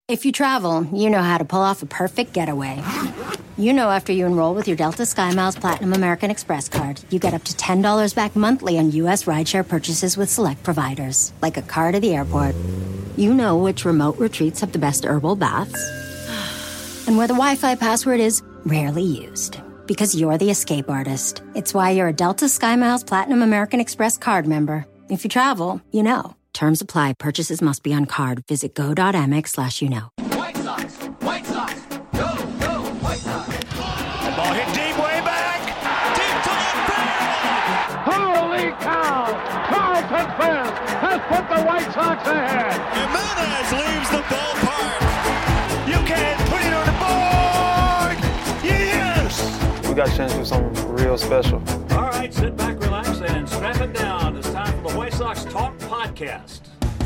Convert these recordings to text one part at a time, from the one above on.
If you travel, you know how to pull off a perfect getaway. You know after you enroll with your Delta SkyMiles Platinum American Express card, you get up to $10 back monthly on U.S. rideshare purchases with select providers, like a car to the airport. You know which remote retreats have the best herbal baths, and where the Wi-Fi password is rarely used. Because you're the escape artist. It's why you're a Delta SkyMiles Platinum American Express card member. If you travel, you know. Terms apply. Purchases must be on card. Visit go.amex/you-know. White Sox! White Sox! Go, go, White Sox! The ball hit deep, way back! Deep to left field! Holy cow! Carlton Fisk has put the White Sox ahead! Jimenez leaves the ballpark! You can put it on the board! Yes! We got a chance to do something real special. All right, sit back, relax, and strap it down. It's time for the White Sox Talk Podcast.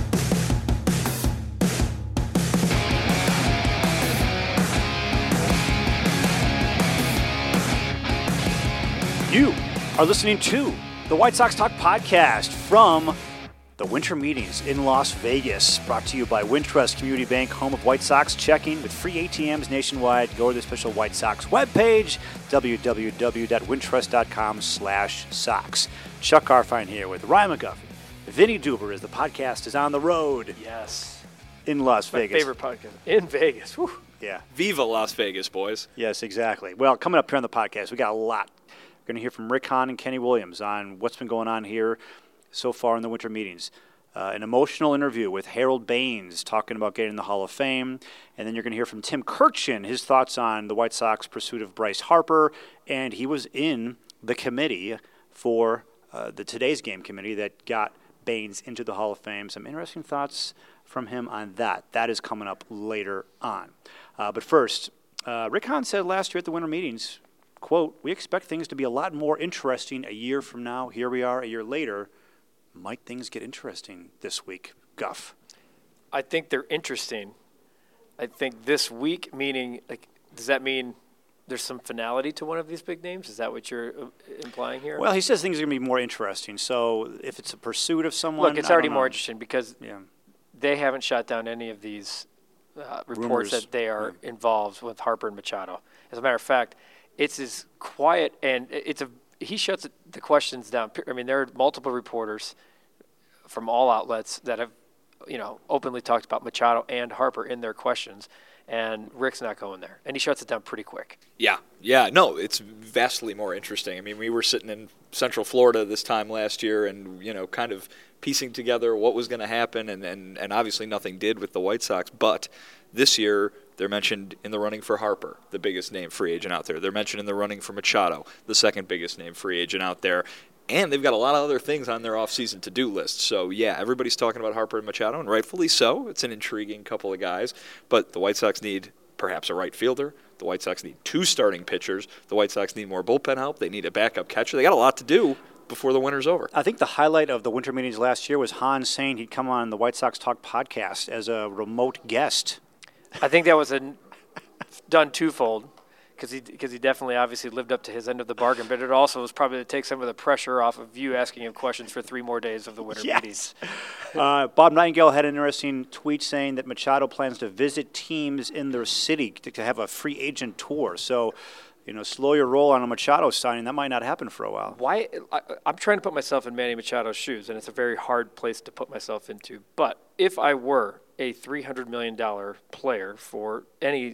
You are listening to the White Sox Talk Podcast from the Winter Meetings in Las Vegas, brought to you by Wintrust Community Bank, home of White Sox checking with free ATMs nationwide. Go to the special White Sox webpage, www.wintrust.com/Sox. Chuck Garfien here with Ryan McGuffey. Vinny Duber as the podcast is on the road. Yes. In Las My Vegas. favorite podcast. In Vegas. Whew. Yeah. Viva Las Vegas, boys. Yes, exactly. Well, coming up here on the podcast, we got a lot. We're going to hear from Rick Hahn and Kenny Williams on what's been going on here so far in the winter meetings. An emotional interview with Harold Baines talking about getting in the Hall of Fame. And then you're going to hear from Tim Kirchin, his thoughts on the White Sox pursuit of Bryce Harper. And he was in the committee for the Today's Game committee that got Baines into the Hall of Fame. Some interesting thoughts from him on that. That is coming up later on. But first, Rick Hahn said last year at the winter meetings, quote, "We expect things to be a lot more interesting a year from now. Here we are a year later. Might things get interesting this week?" Guff. I think they're interesting. I think this week, meaning, like, does that mean there's some finality to one of these big names? Is that what you're implying here? Well, he says things are going to be more interesting. So if it's a pursuit of someone, look, it's already more interesting because yeah. they haven't shot down any of these reports that they are involved with Harper and Machado. As a matter of fact, it's as quiet and he shuts the questions down. I mean, there are multiple reporters from all outlets that have, openly talked about Machado and Harper in their questions, and Rick's not going there. And he shuts it down pretty quick. Yeah. No, it's vastly more interesting. I mean, we were sitting in Central Florida this time last year and, kind of piecing together what was going to happen, and obviously nothing did with the White Sox. But this year, they're mentioned in the running for Harper, the biggest name free agent out there. They're mentioned in the running for Machado, the second biggest name free agent out there. And they've got a lot of other things on their off-season to-do list. So, yeah, everybody's talking about Harper and Machado, and rightfully so. It's an intriguing couple of guys. But the White Sox need perhaps a right fielder. The White Sox need 2 starting pitchers. The White Sox need more bullpen help. They need a backup catcher. They got a lot to do before the winter's over. I think the highlight of the winter meetings last year was Hahn saying he'd come on the White Sox Talk podcast as a remote guest. I think that was done twofold. Because he definitely obviously lived up to his end of the bargain, but it also was probably to take some of the pressure off of you asking him questions for 3 more days of the winter meetings. Bob Nightingale had an interesting tweet saying that Machado plans to visit teams in their city to have a free agent tour. So, slow your roll on a Machado signing. That might not happen for a while. Why? I'm trying to put myself in Manny Machado's shoes, and it's a very hard place to put myself into. But if I were a $300 million player for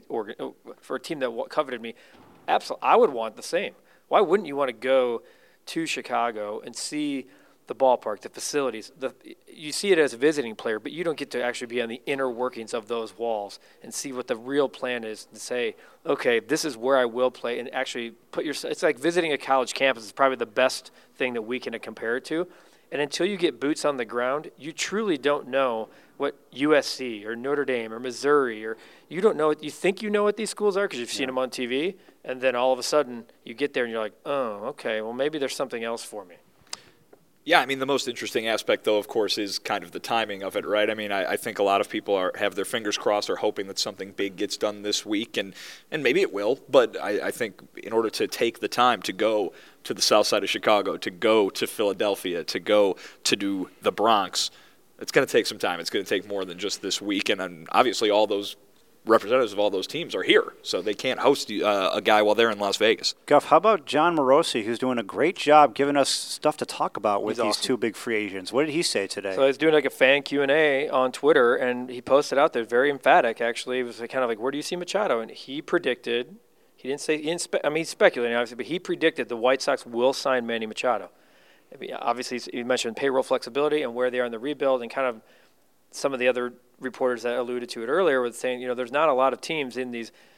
for a team that coveted me, absolutely, I would want the same. Why wouldn't you want to go to Chicago and see the ballpark, the facilities? You see it as a visiting player, but you don't get to actually be on the inner workings of those walls and see what the real plan is to say, okay, this is where I will play, and actually it's like visiting a college campus. It's probably the best thing that we can compare it to. And until you get boots on the ground, you truly don't know what USC or Notre Dame or Missouri, or you don't know. You think you know what these schools are because you've seen them on TV, and then all of a sudden you get there and you're like, oh, okay, well maybe there's something else for me. Yeah, I mean, the most interesting aspect, though, of course, is kind of the timing of it, right? I mean, I think a lot of people have their fingers crossed or hoping that something big gets done this week, and maybe it will. But I think in order to take the time to go to the south side of Chicago, to go to Philadelphia, to go to do the Bronx, it's going to take some time. It's going to take more than just this week. And obviously all those representatives of all those teams are here, so they can't host a guy while they're in Las Vegas. Guff, how about John Morosi, who's doing a great job giving us stuff to talk about with these two big free agents? What did he say today? So he's doing like a fan Q&A on Twitter, and he posted out there, very emphatic actually. It was kind of like, where do you see Machado? And he predicted, he's speculating obviously, but he predicted the White Sox will sign Manny Machado. I mean, obviously, he mentioned payroll flexibility and where they are in the rebuild, and kind of some of the other reporters that alluded to it earlier were saying, there's not a lot of teams in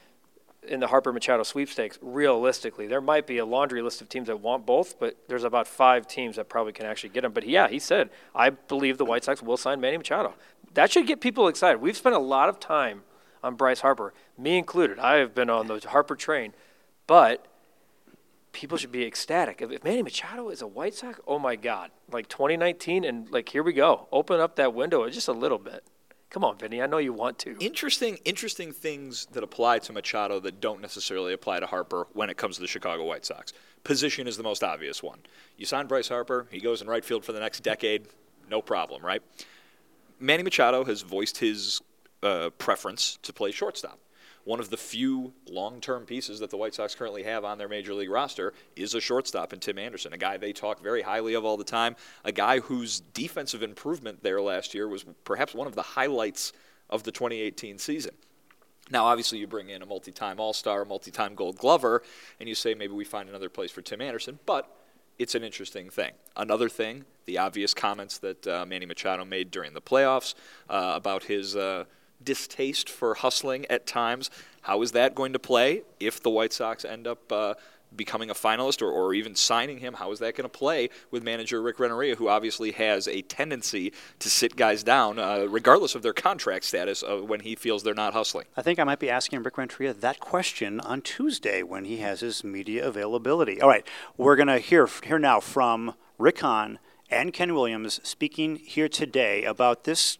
the Harper Machado sweepstakes. Realistically, there might be a laundry list of teams that want both, but there's about 5 teams that probably can actually get them. But yeah, he said, I believe the White Sox will sign Manny Machado. That should get people excited. We've spent a lot of time on Bryce Harper, me included. I have been on the Harper train, but people should be ecstatic. If Manny Machado is a White Sox, oh my God, like 2019, and like here we go. Open up that window just a little bit. Come on, Vinny. I know you want to. Interesting things that apply to Machado that don't necessarily apply to Harper when it comes to the Chicago White Sox. Position is the most obvious one. You sign Bryce Harper, he goes in right field for the next decade, no problem, right? Manny Machado has voiced his preference to play shortstop. One of the few long-term pieces that the White Sox currently have on their Major League roster is a shortstop in Tim Anderson, a guy they talk very highly of all the time, a guy whose defensive improvement there last year was perhaps one of the highlights of the 2018 season. Now, obviously, you bring in a multi-time All-Star, multi-time Gold Glover, and you say maybe we find another place for Tim Anderson, but it's an interesting thing. Another thing, the obvious comments that Manny Machado made during the playoffs about his distaste for hustling at times. How is that going to play if the White Sox end up becoming a finalist or even signing him? How is that going to play with manager Rick Renneria, who obviously has a tendency to sit guys down regardless of their contract status when he feels they're not hustling? I think I might be asking Rick Renneria that question on Tuesday when he has his media availability. All right, we're going to hear now from Rick Hahn and Ken Williams speaking here today about this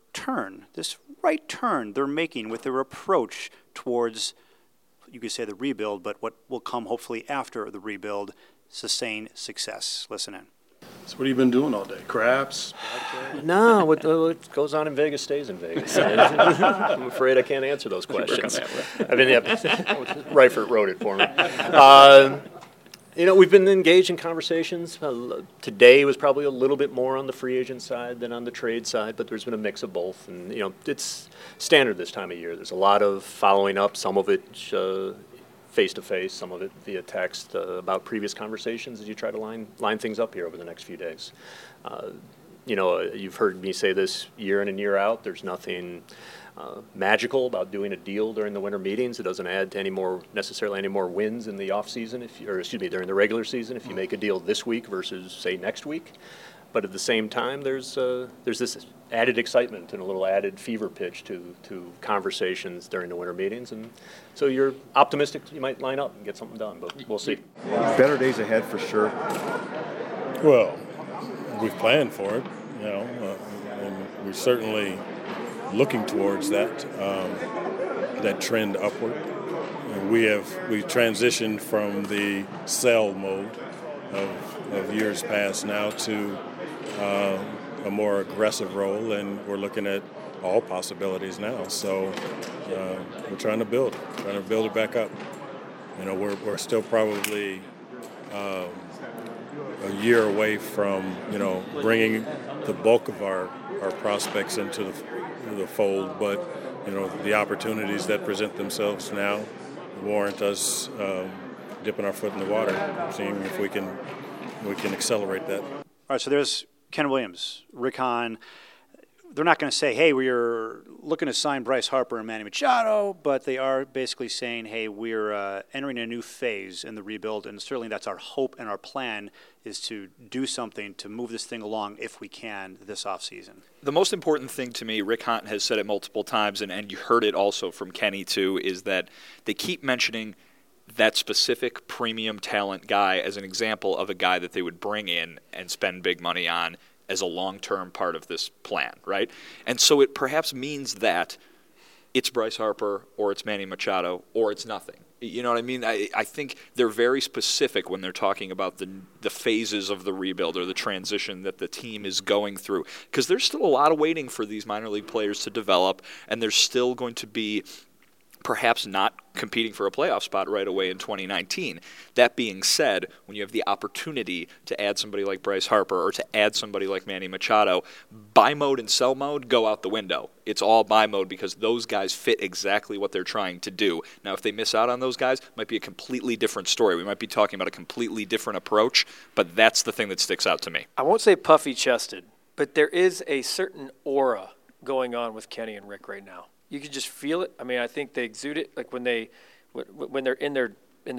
right turn they're making with their approach towards, you could say, the rebuild, but what will come hopefully after the rebuild, sustained success. Listen in. So what have you been doing all day? Craps? No, what goes on in Vegas stays in Vegas. I'm afraid I can't answer those questions. I mean, Reifert wrote it for me. We've been engaged in conversations. Today was probably a little bit more on the free agent side than on the trade side, but there's been a mix of both. And, it's standard this time of year. There's a lot of following up, some of it face-to-face, some of it via text about previous conversations as you try to line things up here over the next few days. You've heard me say this year in and year out. There's nothing magical about doing a deal during the winter meetings. It doesn't add to necessarily any more wins in the off season, during the regular season if you make a deal this week versus say next week. But at the same time, there's this added excitement and a little added fever pitch to conversations during the winter meetings, and so you're optimistic you might line up and get something done. But we'll see. Better days ahead for sure. Well, we've planned for it, and we're certainly looking towards that trend upward. And we transitioned from the sell mode of years past now to a more aggressive role, and we're looking at all possibilities now. So we're trying to build it back up. We're still probably a year away from bringing the bulk of our prospects into the fold, but the opportunities that present themselves now warrant us dipping our foot in the water, seeing if we can accelerate that. All right, so there's Ken Williams, Rick Hahn. They're not going to say, hey, we're looking to sign Bryce Harper and Manny Machado, but they are basically saying, hey, we're entering a new phase in the rebuild, and certainly that's our hope and our plan is to do something to move this thing along if we can this offseason. The most important thing to me, Rick Hahn has said it multiple times, and you heard it also from Kenny too, is that they keep mentioning that specific premium talent guy as an example of a guy that they would bring in and spend big money on as a long-term part of this plan, right? And so it perhaps means that it's Bryce Harper or it's Manny Machado or it's nothing. You know what I mean? I think they're very specific when they're talking about the phases of the rebuild or the transition that the team is going through, because there's still a lot of waiting for these minor league players to develop, and there's still going to be perhaps not competing for a playoff spot right away in 2019. That being said, when you have the opportunity to add somebody like Bryce Harper or to add somebody like Manny Machado, buy mode and sell mode go out the window. It's all buy mode because those guys fit exactly what they're trying to do. Now, if they miss out on those guys, it might be a completely different story. We might be talking about a completely different approach, but that's the thing that sticks out to me. I won't say puffy-chested, but there is a certain aura going on with Kenny and Rick right now. You can just feel it. I mean, I think they exude it, like when they're in their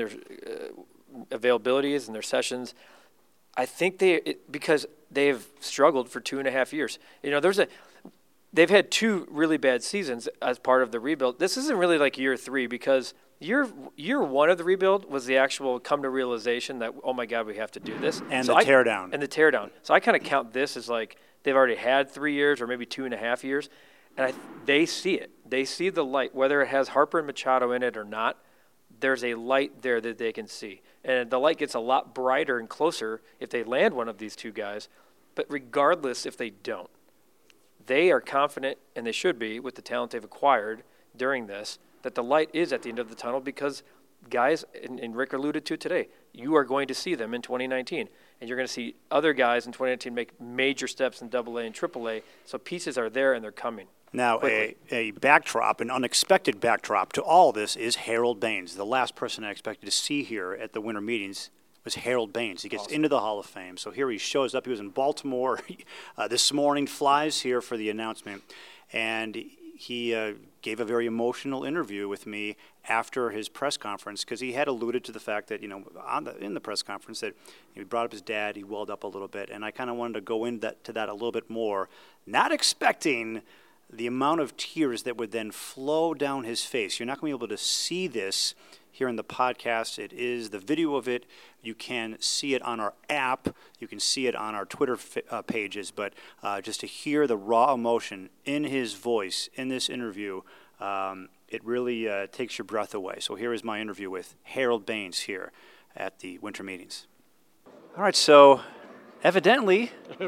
availabilities and their sessions. I think because they've struggled for 2.5 years. You know, they've had 2 really bad seasons as part of the rebuild. This isn't really like year 3 because year 1 of the rebuild was the actual come to realization that, oh my God, we have to do this. And the teardown. And the teardown. So I kind of count this as like they've already had 3 years or maybe 2.5 years. And they see it. They see the light, whether it has Harper and Machado in it or not. There's a light there that they can see. And the light gets a lot brighter and closer if they land one of these 2 guys. But regardless if they don't, they are confident, and they should be, with the talent they've acquired during this, that the light is at the end of the tunnel because guys, and Rick alluded to it today, you are going to see them in 2019. And you're going to see other guys in 2019 make major steps in AA and AAA. So pieces are there, and they're coming. Now, a backdrop, an unexpected backdrop to all this is Harold Baines. The last person I expected to see here at the winter meetings was Harold Baines. He gets into the Hall of Fame. So here he shows up. He was in Baltimore this morning, flies here for the announcement, and he gave a very emotional interview with me after his press conference because he had alluded to the fact that, you know, in the press conference that he brought up his dad, he welled up a little bit, and I kind of wanted to go into that a little bit more, not expecting the amount of tears that would then flow down his face. You're not going to be able to see this here in the podcast. It is the video of it. You can see it on our app. You can see it on our Twitter pages. But just to hear the raw emotion in his voice in this interview, it really takes your breath away. So here is my interview with Harold Baines here at the winter meetings. All right, so evidently,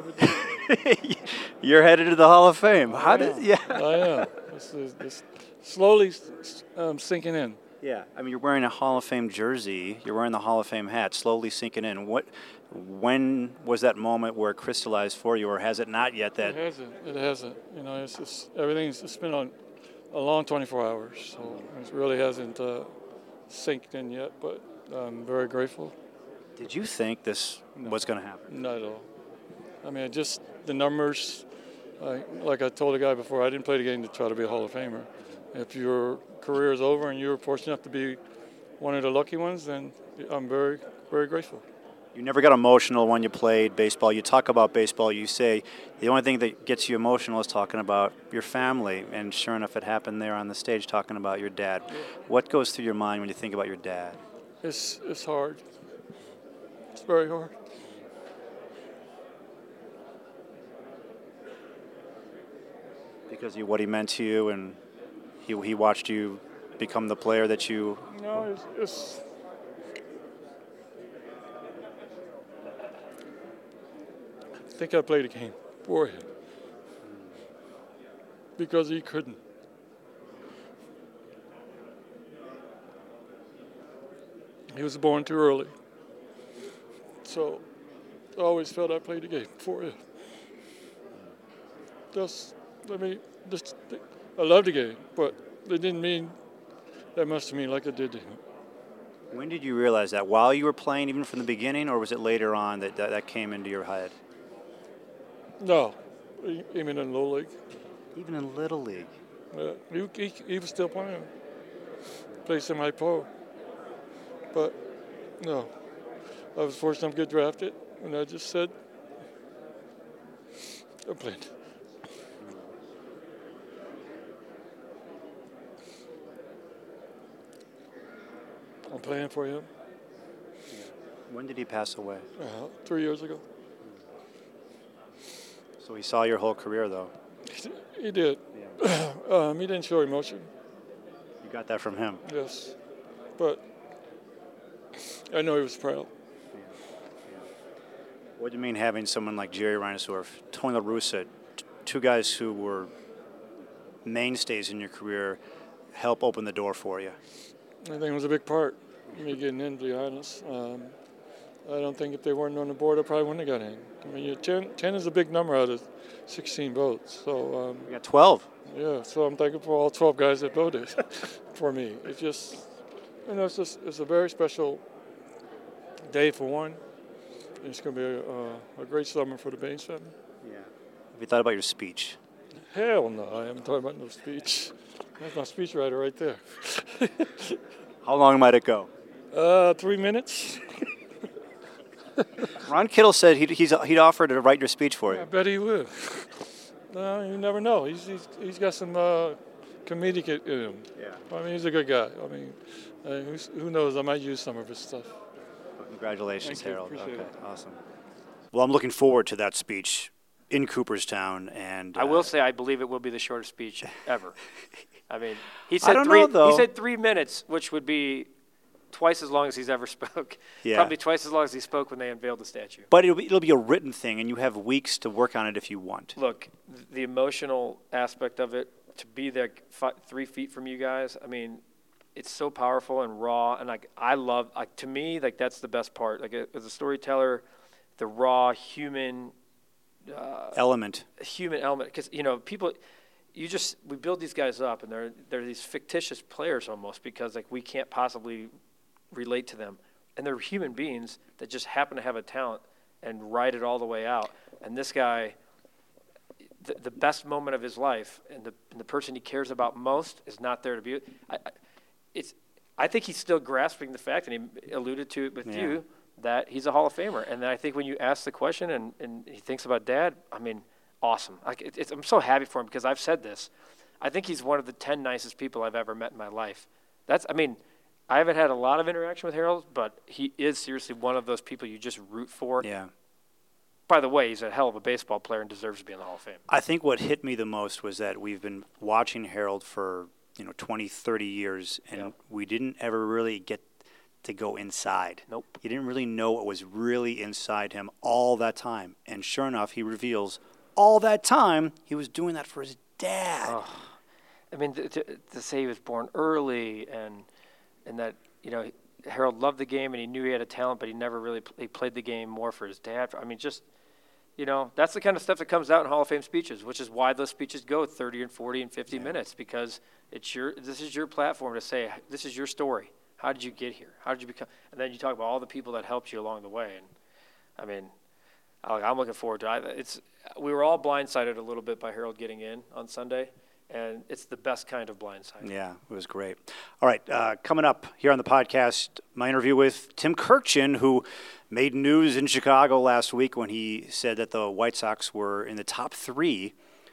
you're headed to the Hall of Fame. I am. It's slowly sinking in. Yeah, I mean, you're wearing a Hall of Fame jersey. You're wearing the Hall of Fame hat, slowly sinking in. When was that moment where it crystallized for you, or has it not yet? It hasn't. You know, it's been on a long 24 hours, so it really hasn't sinked in yet. But I'm very grateful. Did you think this was going to happen? Not at all. I mean, just the numbers. Like I told the guy before, I didn't play the game to try to be a Hall of Famer. If your career is over and you're fortunate enough to be one of the lucky ones, then I'm very, very grateful. You never got emotional when you played baseball. You talk about baseball, you say the only thing that gets you emotional is talking about your family. And sure enough, it happened there on the stage talking about your dad. What goes through your mind when you think about your dad? It's hard. It's very hard. Because of what he meant to you, and he watched you become the player that you... No, it's I think I played a game for him because he couldn't. He was born too early. So I always felt I played the game for him. I loved the game, but it didn't mean that much to me like it did to him. When did you realize that? While you were playing, even from the beginning, or was it later on that came into your head? No, even in Little League. Even in Little League? He was still playing. Played semi-pro. But, no, I was fortunate to get drafted, and I just said, I'm playing. I'm playing for him. When did he pass away? 3 years ago. So he saw your whole career, though. He did. Yeah. He didn't show emotion. You got that from him? Yes. But I know he was proud. Yeah. What do you mean having someone like Jerry Reinsdorf, Tony La Russa, two guys who were mainstays in your career, help open the door for you? I think it was a big part of me getting in, to be honest. I don't think if they weren't on the board, I probably wouldn't have got in. I mean, 10 is a big number out of 16 votes. So you got 12. Yeah, so I'm thankful for all 12 guys that voted for me. It's just, it's a very special day for one. It's going to be a great summer for the Baines family. Yeah. Have you thought about your speech? Hell no, I haven't thought about no speech. That's my speechwriter right there. How long might it go? 3 minutes. Ron Kittle said he'd offer to write your speech for you. I bet he would. You never know. He's got some comedic in him. Yeah. I mean, he's a good guy. I mean, who knows? I might use some of his stuff. Well, congratulations, Harold. Appreciate it. Awesome. Well, I'm looking forward to that speech in Cooperstown, and I will say I believe it will be the shortest speech ever. I mean, he said He said 3 minutes, which would be twice as long as he's ever spoke. Yeah. Probably twice as long as he spoke when they unveiled the statue. But it'll be a written thing, and you have weeks to work on it if you want. Look, the emotional aspect of it, to be there 3 feet from you guys, I mean, it's so powerful and raw, and to me, that's the best part. Like, as a storyteller, the raw human element, because people. We build these guys up, and they're these fictitious players almost, because we can't possibly relate to them, and they're human beings that just happen to have a talent and ride it all the way out. And this guy, the best moment of his life, and the person he cares about most is not there to be. I think he's still grasping the fact, and he alluded to it with you, that he's a Hall of Famer. And then I think when you ask the question and he thinks about Dad, I mean, awesome. I'm so happy for him, because I've said this. I think he's one of the 10 nicest people I've ever met in my life. I haven't had a lot of interaction with Harold, but he is seriously one of those people you just root for. Yeah. By the way, he's a hell of a baseball player and deserves to be in the Hall of Fame. I think what hit me the most was that we've been watching Harold for 20, 30 years, and we didn't ever really get to go inside. Nope. You didn't really know what was really inside him all that time. And sure enough, he reveals all that time he was doing that for his dad. Oh. I mean, to say he was born early and that, Harold loved the game and he knew he had a talent, but he never really he played the game more for his dad. I mean, just, that's the kind of stuff that comes out in Hall of Fame speeches, which is why those speeches go 30 and 40 and 50 minutes, because this is your platform to say, this is your story. How did you get here? How did you become? And then you talk about all the people that helped you along the way. And I mean, I'm looking forward to it. We were all blindsided a little bit by Harold getting in on Sunday, and it's the best kind of blindside. Yeah, it was great. All right, coming up here on the podcast, my interview with Tim Kurkjian, who made news in Chicago last week when he said that the White Sox were in the top 3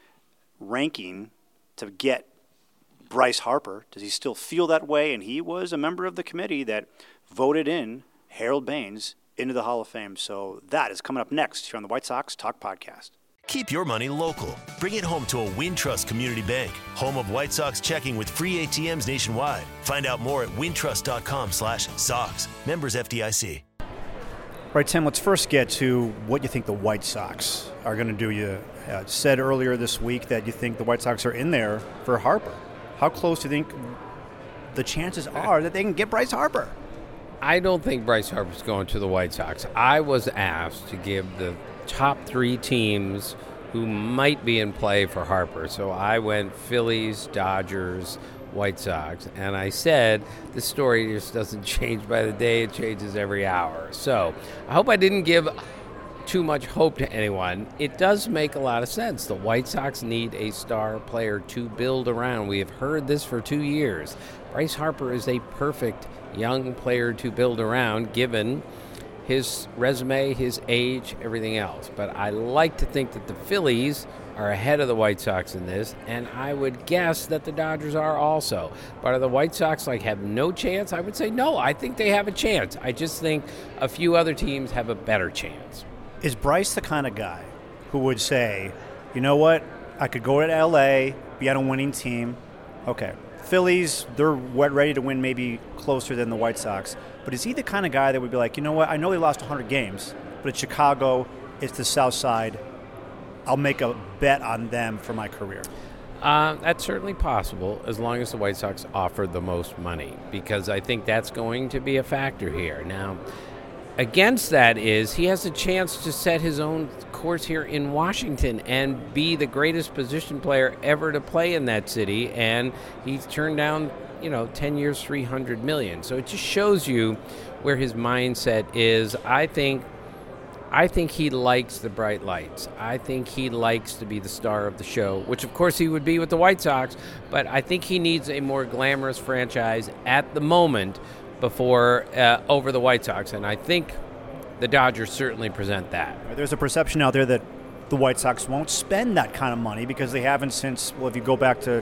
ranking to get Bryce Harper. Does he still feel that way? And he was a member of the committee that voted in Harold Baines into the Hall of Fame. So that is coming up next here on the White Sox Talk Podcast. Keep your money local. Bring it home to a Wintrust Community Bank, home of White Sox checking with free ATMs nationwide. Find out more at wintrust.com/Sox. Members FDIC. Right, Tim, let's first get to what you think the White Sox are going to do. You said earlier this week that you think the White Sox are in there for Harper. How close do you think the chances are that they can get Bryce Harper? I don't think Bryce Harper's going to the White Sox. I was asked to give the top 3 teams who might be in play for Harper. So I went Phillies, Dodgers, White Sox, and I said the story just doesn't change by the day, it changes every hour. So I hope I didn't give too much hope to anyone. It does make a lot of sense. The White Sox need a star player to build around. We have heard this for 2 years. Bryce Harper is a perfect young player to build around, given his resume, his age, everything else. But I like to think that the Phillies are ahead of the White Sox in this, and I would guess that the Dodgers are also. But are the White Sox have no chance? I would say no. I think they have a chance. I just think a few other teams have a better chance. Is Bryce the kind of guy who would say, you know what, I could go to L.A., be on a winning team. Okay, Phillies, they're ready to win maybe closer than the White Sox. But is he the kind of guy that would be like, you know what, I know they lost 100 games, but it's Chicago, it's the South Side. I'll make a bet on them for my career. That's certainly possible as long as the White Sox offer the most money, because I think that's going to be a factor here. Now, against that is he has a chance to set his own course here in Washington and be the greatest position player ever to play in that city, and he's turned down 10 years, $300 million. So it just shows you where his mindset is. I think he likes the bright lights. I think he likes to be the star of the show, which of course he would be with the White Sox, but I think he needs a more glamorous franchise at the moment before over the White Sox, and I think the Dodgers certainly present that. There's a perception out there that the White Sox won't spend that kind of money because they haven't since, if you go back to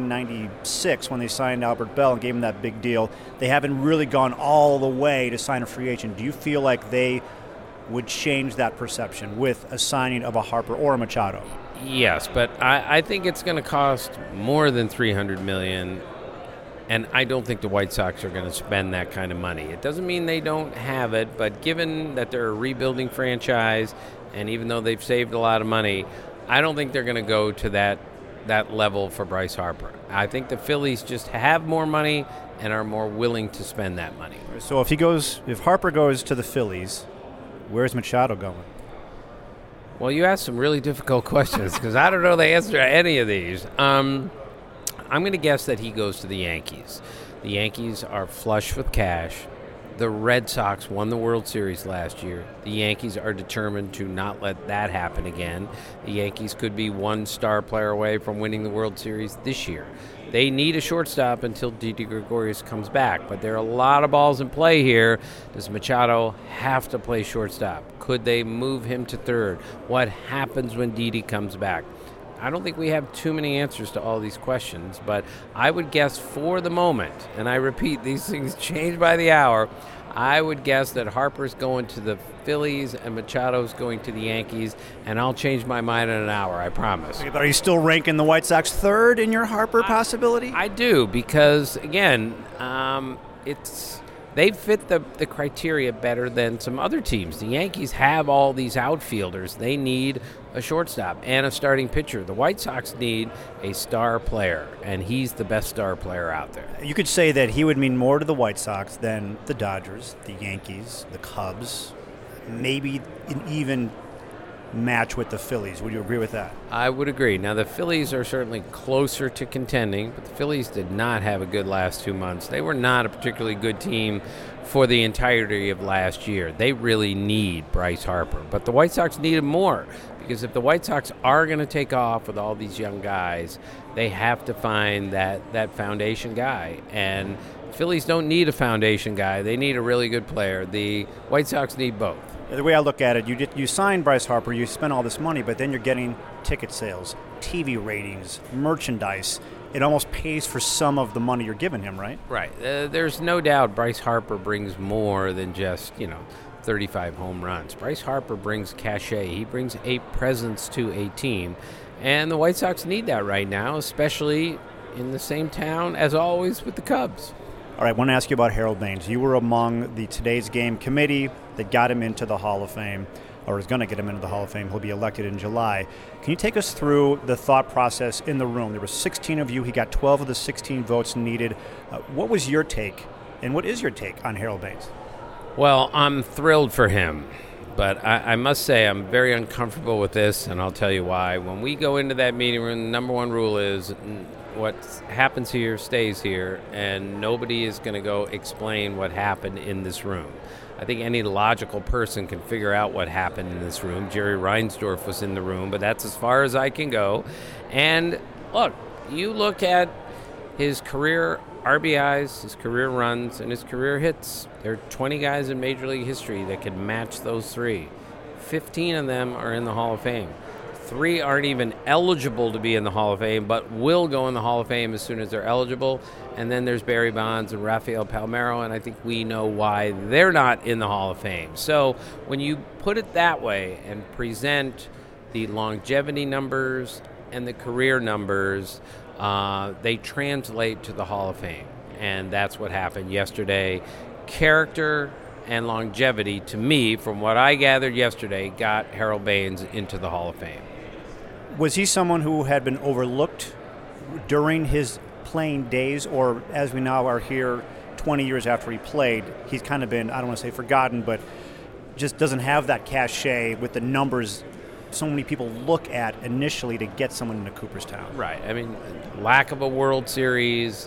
1996 when they signed Albert Bell and gave him that big deal, they haven't really gone all the way to sign a free agent. Do you feel like they would change that perception with a signing of a Harper or a Machado? Yes, but I think it's going to cost more than $300 million, and I don't think the White Sox are going to spend that kind of money. It doesn't mean they don't have it, but given that they're a rebuilding franchise, and even though they've saved a lot of money, I don't think they're going to go to that level for Bryce Harper. I think the Phillies just have more money and are more willing to spend that money. So if Harper goes to the Phillies, where's Machado going? Well, you asked some really difficult questions because I don't know the answer to any of these. I'm going to guess that he goes to the Yankees. The Yankees are flush with cash. The Red Sox won the World Series last year. The Yankees are determined to not let that happen again. The Yankees could be one star player away from winning the World Series this year. They need a shortstop until Didi Gregorius comes back, but there are a lot of balls in play here. Does Machado have to play shortstop? Could they move him to third? What happens when Didi comes back? I don't think we have too many answers to all these questions, but I would guess for the moment, and I repeat, these things change by the hour, I would guess that Harper's going to the Phillies and Machado's going to the Yankees, and I'll change my mind in an hour, I promise. But are you still ranking the White Sox third in your Harper possibility? I do, because, again, they fit the criteria better than some other teams. The Yankees have all these outfielders. They need a shortstop and a starting pitcher. The White Sox need a star player, and he's the best star player out there. You could say that he would mean more to the White Sox than the Dodgers, the Yankees, the Cubs, maybe an even match with the Phillies. Would you agree with that? I would agree. Now, the Phillies are certainly closer to contending, but the Phillies did not have a good last 2 months. They were not a particularly good team for the entirety of last year. They really need Bryce Harper, but the White Sox need him more, because if the White Sox are going to take off with all these young guys, they have to find that foundation guy, and Phillies don't need a foundation guy. They need a really good player. The White Sox need both. The way I look at it, you signed Bryce Harper, you spent all this money, but then you're getting ticket sales, TV ratings, merchandise. It almost pays for some of the money you're giving him, right? Right. There's no doubt Bryce Harper brings more than just, 35 home runs. Bryce Harper brings cachet. He brings a presence to a team, and the White Sox need that right now, especially in the same town, as always, with the Cubs. All right, I want to ask you about Harold Baines. You were among the Today's Game committee that got him into the Hall of Fame, or is going to get him into the Hall of Fame. He'll be elected in July. Can you take us through the thought process in the room? There were 16 of you. He got 12 of the 16 votes needed. What was your take, and what is your take on Harold Baines? Well, I'm thrilled for him, but I must say I'm very uncomfortable with this, and I'll tell you why. When we go into that meeting room, the number one rule is what happens here stays here, and nobody is going to go explain what happened in this room. I think any logical person can figure out what happened in this room. Jerry Reinsdorf was in the room, but that's as far as I can go. And look, you look at his career RBIs, his career runs, and his career hits. There are 20 guys in Major League history that can match those three. 15 of them are in the Hall of Fame. 3 aren't even eligible to be in the Hall of Fame, but will go in the Hall of Fame as soon as they're eligible. And then there's Barry Bonds and Rafael Palmeiro, and I think we know why they're not in the Hall of Fame. So when you put it that way and present the longevity numbers and the career numbers, they translate to the Hall of Fame. And that's what happened yesterday. Character and longevity, to me, from what I gathered yesterday, got Harold Baines into the Hall of Fame. Was he someone who had been overlooked during his playing days, or as we now are here 20 years after he played, he's kind of been, I don't want to say forgotten, but just doesn't have that cachet with the numbers so many people look at initially to get someone into Cooperstown. Right. I mean, lack of a World Series,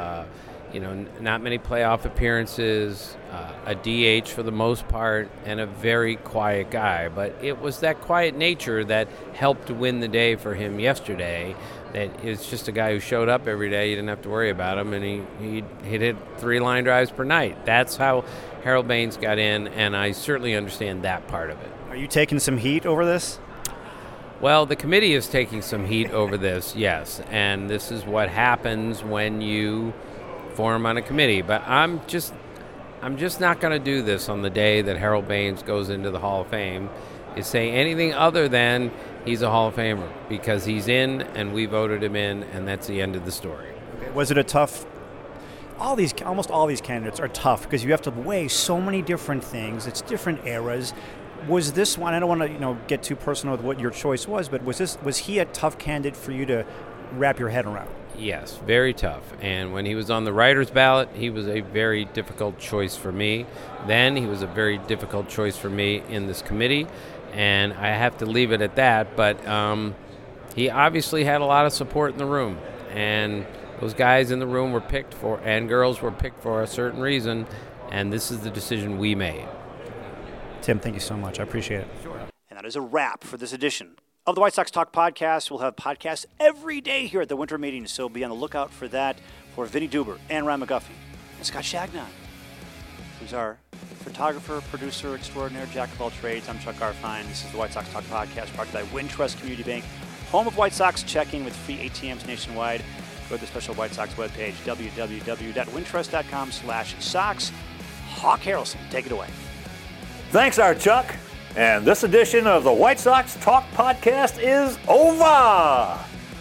not many playoff appearances, a DH for the most part, and a very quiet guy. But it was that quiet nature that helped win the day for him yesterday. That it's just a guy who showed up every day. You didn't have to worry about him, and he hit 3 line drives per night. That's how Harold Baines got in, and I certainly understand that part of it. Are you taking some heat over this? Well, the committee is taking some heat over this, yes, and this is what happens when you form on a committee. But I'm just not going to do this on the day that Harold Baines goes into the Hall of Fame, is say anything other than he's a Hall of Famer, because he's in and we voted him in, and that's the end of the story. Okay. Was it a tough? Almost all these candidates are tough because you have to weigh so many different things. It's different eras. Was this one? I don't want to get too personal with what your choice was, but was he a tough candidate for you to wrap your head around? Yes, very tough. And when he was on the writer's ballot, he was a very difficult choice for me. Then he was a very difficult choice for me in this committee, and I have to leave it at that. But he obviously had a lot of support in the room, and those guys in the room were picked for, and girls were picked for a certain reason, and this is the decision we made. Tim, thank you so much. I appreciate it. Sure. And that is a wrap for this edition of the White Sox Talk Podcast. We'll have podcasts every day here at the winter meetings, so be on the lookout for that. For Vinny Duber and Ryan McGuffey and Scott Shagnon, who's our photographer, producer extraordinaire, jack of all trades. I'm Chuck Garfine. This is the White Sox Talk Podcast, brought to you by Wintrust Community Bank, home of White Sox checking with free ATMs nationwide. Go to the special White Sox webpage, www.wintrust.com/Sox. Hawk Harrelson, take it away. Thanks, our Chuck. And this edition of the White Sox Talk Podcast is over.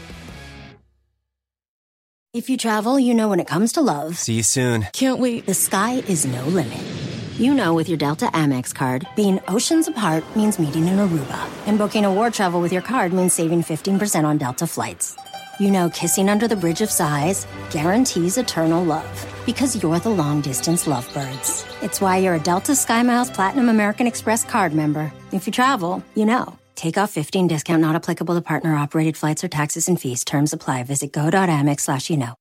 If you travel, you know when it comes to love. See you soon. Can't wait. The sky is no limit. You know with your Delta Amex card, being oceans apart means meeting in Aruba. And booking award travel with your card means saving 15% on Delta flights. You know kissing under the bridge of sighs guarantees eternal love. Because you're the long-distance lovebirds. It's why you're a Delta SkyMiles Platinum American Express card member. If you travel, you know. Take off 15 discount not applicable to partner-operated flights or taxes and fees. Terms apply. Visit go.amex/you know.